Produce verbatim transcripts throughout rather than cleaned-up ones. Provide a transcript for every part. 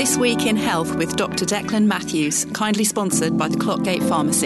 This Week in Health with Doctor Declan Matthews, kindly sponsored by the Clockgate Pharmacy.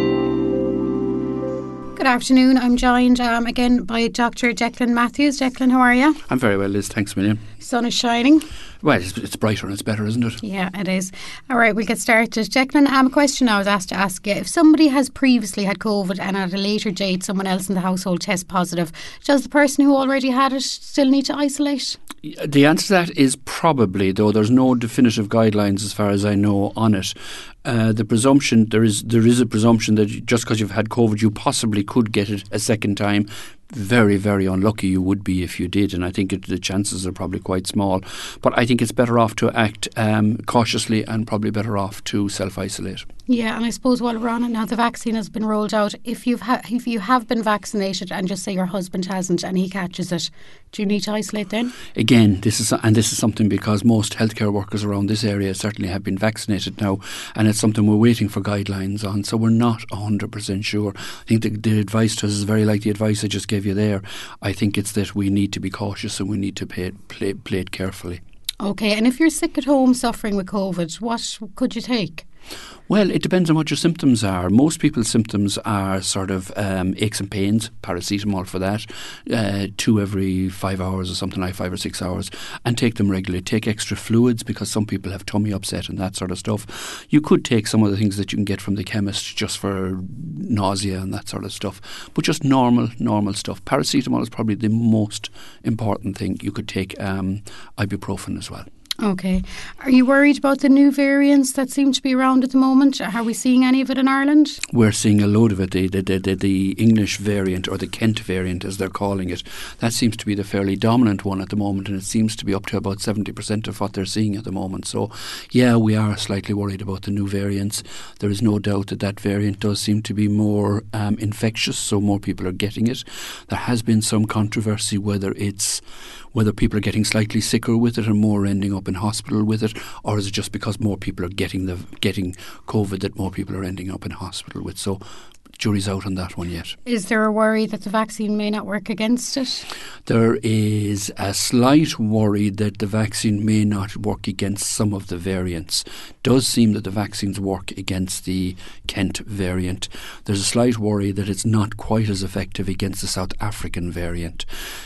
Good afternoon, I'm joined um, again by Doctor Declan Matthews. Declan, how are you? I'm very well, Liz, thanks a million. Sun is shining. Well, it's, it's brighter and it's better, isn't it? Yeah, it is. All right, we'll get started. Declan, um, a question I was asked to ask you. If somebody has previously had COVID and at a later date someone else in the household tests positive, does the person who already had it still need to isolate? The answer to that is probably, though there's no definitive guidelines as far as I know on it. Uh, the presumption, there is there is a presumption that just because you've had COVID you possibly could get it a second time. Very, very unlucky you would be if you did, and I think it, the chances are probably quite small. But I think it's better off to act um, cautiously and probably better off to self-isolate. Yeah, and I suppose while we're on it now, the vaccine has been rolled out. If you've ha- if you have been vaccinated and just say your husband hasn't and he catches it, do you need to isolate then? Again, this is and this is something because most healthcare workers around this area certainly have been vaccinated now, and it's something we're waiting for guidelines on, so we're not one hundred percent sure. I think the, the advice to us is very like the advice I just gave you there. I think it's that we need to be cautious and we need to play it, play, play it carefully. Okay, and if you're sick at home suffering with COVID, what could you take? Well, it depends on what your symptoms are. Most people's symptoms are sort of um, aches and pains, paracetamol for that, uh, two every five hours or something like five or six hours, and take them regularly. Take extra fluids because some people have tummy upset and that sort of stuff. You could take some of the things that you can get from the chemist just for nausea and that sort of stuff, but just normal, normal stuff. Paracetamol is probably the most important thing. You could take um, ibuprofen as well. Okay. Are you worried about the new variants that seem to be around at the moment? Are we seeing any of it in Ireland? We're seeing a load of it. The, the, the, the English variant, or the Kent variant as they're calling it, that seems to be the fairly dominant one at the moment, and it seems to be up to about seventy percent of what they're seeing at the moment. So, yeah, we are slightly worried about the new variants. There is no doubt that that variant does seem to be more um, infectious, so more people are getting it. There has been some controversy whether it's whether people are getting slightly sicker with it and more ending up in hospital with it, or is it just because more people are getting the getting COVID that more people are ending up in hospital with? So jury's out on that one yet. Is there a worry that the vaccine may not work against it? There is a slight worry that the vaccine may not work against some of the variants. It does seem that the vaccines work against the Kent variant. There's a slight worry that it's not quite as effective against the South African variant.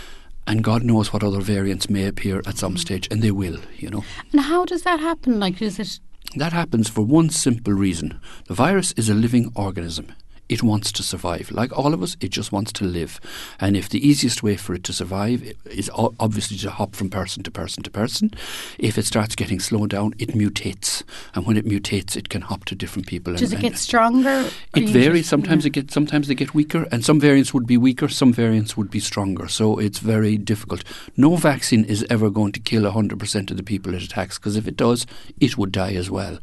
And God knows what other variants may appear at some stage, and they will, you know. And how does that happen? Like, is it? That happens for one simple reason. The virus is a living organism. It wants to survive. Like all of us, it just wants to live. And if the easiest way for it to survive is obviously to hop from person to person to person, if it starts getting slowed down, it mutates. And when it mutates, it can hop to different people. Does and, it get stronger? It varies. Sometimes yeah. it gets. Sometimes they get weaker, and some variants would be weaker. Some variants would be stronger. So it's very difficult. No vaccine is ever going to kill one hundred percent of the people it attacks, because if it does, it would die as well.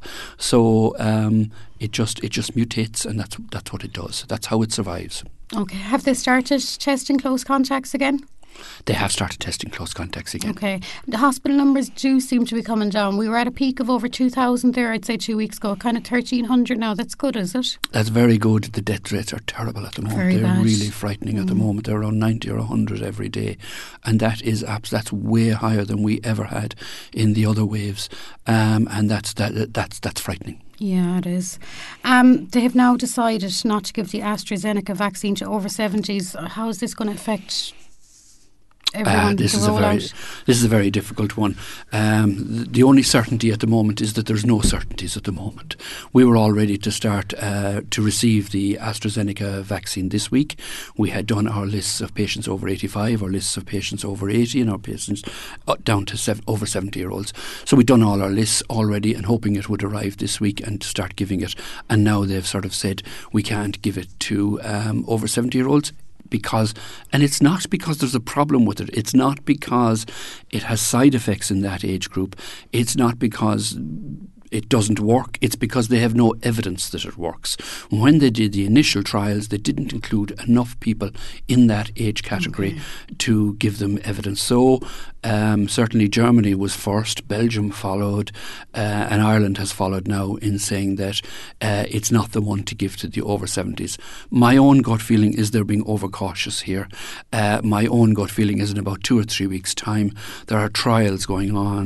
So um, it just it just mutates, and that's that's what it does. That's how it survives. Okay. Have they started testing close contacts again? They have started testing close contacts again. Okay. The hospital numbers do seem to be coming down. We were at a peak of over two thousand there, I'd say, two weeks ago. Kind of thirteen hundred now. That's good, is it? That's very good. The death rates are terrible at the moment. Very They're bad. really frightening mm. at the moment. They're around ninety or one hundred every day. And that is that's way higher than we ever had in the other waves. Um, and that's that, that's that's frightening. Yeah, it is. Um, they have now decided not to give the AstraZeneca vaccine to over seventies. How is this going to affect everyone? Uh, this is a very this is a very difficult one. Um, the, the only certainty at the moment is that there's no certainties at the moment. We were all ready to start uh, to receive the AstraZeneca vaccine this week. We had done our lists of patients over eighty-five, our lists of patients over eighty, and our patients uh, down to seven, over seventy year olds. So we'd done all our lists already and hoping it would arrive this week and to start giving it. And now they've sort of said we can't give it to um, over seventy year olds. Because, and it's not because there's a problem with it. It's not because it has side effects in that age group. It's not because it doesn't work. It's because they have no evidence that it works. When they did the initial trials, they didn't include enough people in that age category okay. to give them evidence. So um, certainly Germany was first, Belgium followed, uh, and Ireland has followed now in saying that uh, it's not the one to give to the over seventies. My own gut feeling is they're being overcautious here. Uh, my own gut feeling is in about two or three weeks' time, there are trials going on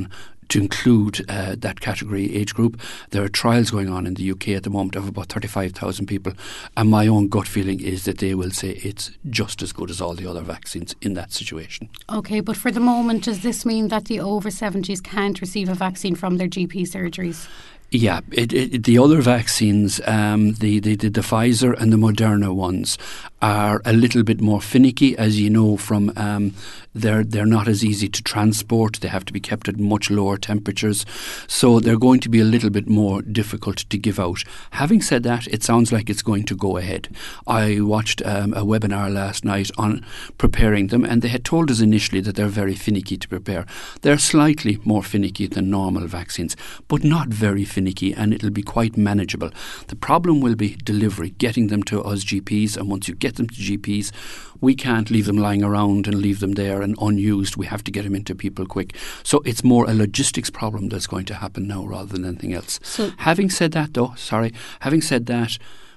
to include uh, that category age group. There are trials going on in the U K at the moment of about thirty-five thousand people, and my own gut feeling is that they will say it's just as good as all the other vaccines in that situation. Okay, but for the moment, does this mean that the over seventies can't receive a vaccine from their G P surgeries? Yeah, it, it, the other vaccines, um, the, the, the, the Pfizer and the Moderna ones, are a little bit more finicky, as you know, from um, they're they're not as easy to transport. They have to be kept at much lower temperatures, so they're going to be a little bit more difficult to give out. Having said that, it sounds like it's going to go ahead. I watched um, a webinar last night on preparing them, and they had told us initially that they're very finicky to prepare. They're slightly more finicky than normal vaccines, but not very finicky, and it'll be quite manageable. The problem will be delivery, getting them to us G Ps, and once you get them to G Ps, we can't leave them lying around and leave them there and unused. We have to get them into people quick. So it's more a logistics problem that's going to happen now rather than anything else. So, having said that though, sorry, having said that,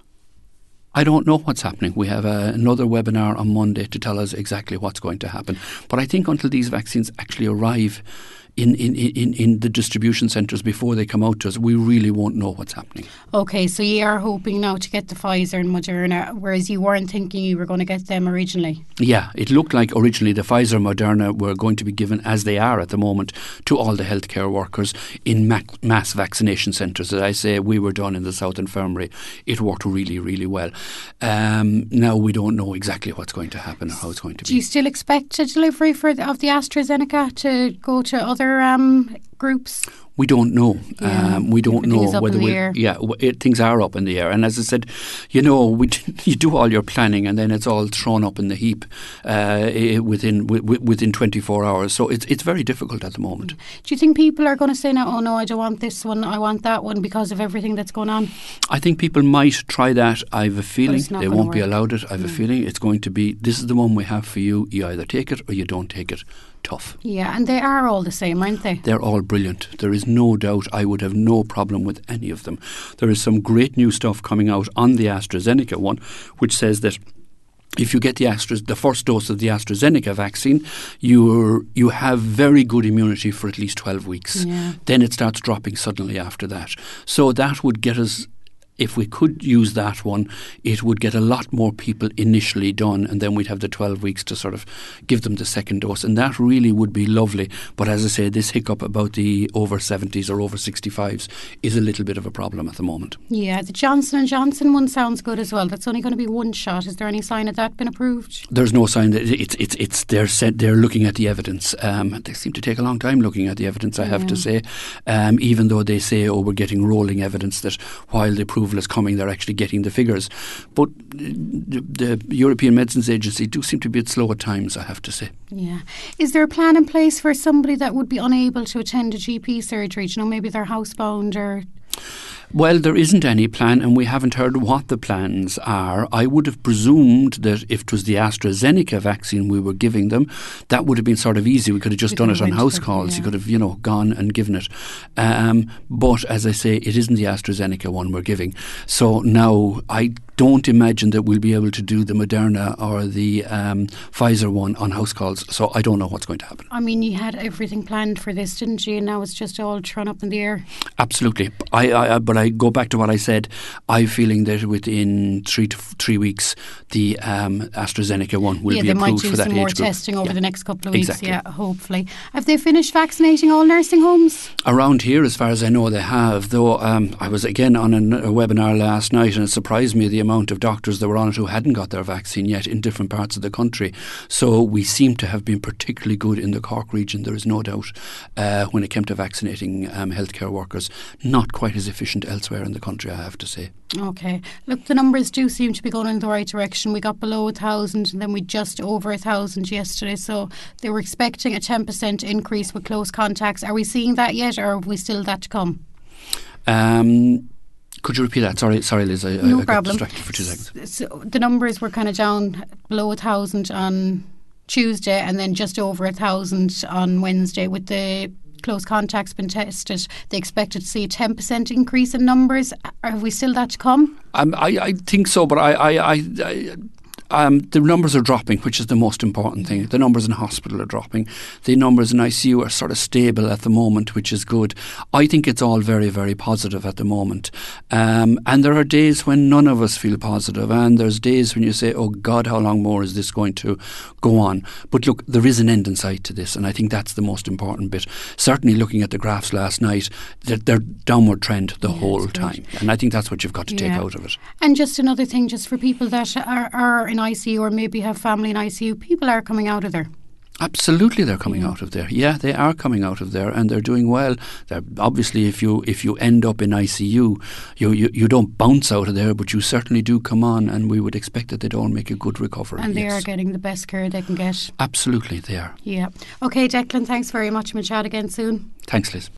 I don't know what's happening. We have uh, another webinar on Monday to tell us exactly what's going to happen. But I think until these vaccines actually arrive In, in, in, in the distribution centres before they come out to us, we really won't know what's happening. Okay, so you are hoping now to get the Pfizer and Moderna, whereas you weren't thinking you were going to get them originally. Yeah, it looked like originally the Pfizer and Moderna were going to be given, as they are at the moment, to all the healthcare workers in ma- mass vaccination centres. As I say, we were done in the South Infirmary. It worked really, really well. Um, now we don't know exactly what's going to happen or how it's going to Do be. Do you still expect a delivery for the, of the AstraZeneca to go to other um, groups? We don't know. Yeah, um, we don't know whether we. Air. Yeah, it, things are up in the air. And as I said, you know, we you do all your planning, and then it's all thrown up in the heap uh, within within twenty-four hours. So it's it's very difficult at the moment. Do you think people are going to say now, "Oh no, I don't want this one. I want that one," because of everything that's going on? I think people might try that. I have a feeling they won't be work. allowed it. I have mm. a feeling it's going to be. This is the one we have for you. You either take it or you don't take it. Tough. Yeah, and they are all the same, aren't they? They're all brilliant. There is no doubt I would have no problem with any of them. There is some great new stuff coming out on the AstraZeneca one, which says that if you get the Astra, the first dose of the AstraZeneca vaccine, you you have very good immunity for at least twelve weeks. Yeah. Then it starts dropping suddenly after that. So that would get us. If we could use that one, it would get a lot more people initially done, and then we'd have the twelve weeks to sort of give them the second dose, and that really would be lovely. But as I say, this hiccup about the over seventies or over sixty-fives is a little bit of a problem at the moment. Yeah, the Johnson and Johnson one sounds good as well. That's only going to be one shot. Is there any sign of that been approved? There's no sign that it's it's it's they're said they're looking at the evidence. Um, they seem to take a long time looking at the evidence, I have yeah. to say. Um, even though they say, oh, we're getting rolling evidence that while the approval is coming, they're actually getting the figures. But the, the European Medicines Agency do seem to be a bit slow at times, I have to say. Yeah. Is there a plan in place for somebody that would be unable to attend a G P surgery? Do you know, maybe they're housebound or... Well, there isn't any plan, and we haven't heard what the plans are. I would have presumed that if it was the AstraZeneca vaccine we were giving them, that would have been sort of easy. We could have just we done it on house for, calls. Yeah. You could have, you know, gone and given it. Um, but as I say, it isn't the AstraZeneca one we're giving. So now I don't imagine that we'll be able to do the Moderna or the um, Pfizer one on house calls. So I don't know what's going to happen. I mean, you had everything planned for this, didn't you? And now it's just all thrown up in the air. Absolutely. I, I, but I go back to what I said. I'm feeling that within three to f- three weeks, the um, AstraZeneca one will yeah, be approved for that age group. Yeah, they might do some more testing over yeah. the next couple of weeks. Exactly. Yeah, hopefully. Have they finished vaccinating all nursing homes? Around here, as far as I know, they have. Though um, I was again on an, a webinar last night, and it surprised me the amount of doctors that were on it who hadn't got their vaccine yet in different parts of the country. So we seem to have been particularly good in the Cork region, there is no doubt, uh, when it came to vaccinating um, healthcare workers. Not quite as efficient elsewhere in the country, I have to say. Okay. Look, the numbers do seem to be going in the right direction. We got below a thousand and then we just over a thousand yesterday. So they were expecting a ten percent increase with close contacts. Are we seeing that yet, or are we still that to come? Um... Could you repeat that? Sorry, sorry, Liz. I, no I got problem. distracted for two seconds. So the numbers were kind of down below a thousand on Tuesday, and then just over a thousand on Wednesday. With the close contacts been tested, they expected to see a ten percent increase in numbers. Are we still that to come? Um, I, I think so, but I, I, I, I Um, the numbers are dropping, which is the most important thing. The numbers in hospital are dropping. The numbers in I C U are sort of stable at the moment, which is good. I think it's all very, very positive at the moment. Um, and there are days when none of us feel positive, and there's days when you say, oh God, how long more is this going to go on? But look, there is an end in sight to this, and I think that's the most important bit. Certainly looking at the graphs last night, they're, they're downward trend the yeah, whole time. And I think that's what you've got to yeah. take out of it. And just another thing, just for people that are, are in I C U or maybe have family in I C U, people are coming out of there. Absolutely, they're coming yeah. out of there. Yeah, they are coming out of there, and they're doing well. They're, obviously, if you if you end up in I C U, you, you you don't bounce out of there, but you certainly do come on, and we would expect that they'd all make a good recovery. And they yes. are getting the best care they can get. Absolutely, they are. Yeah. Okay, Declan, thanks very much. We'll chat again soon. Thanks, Liz.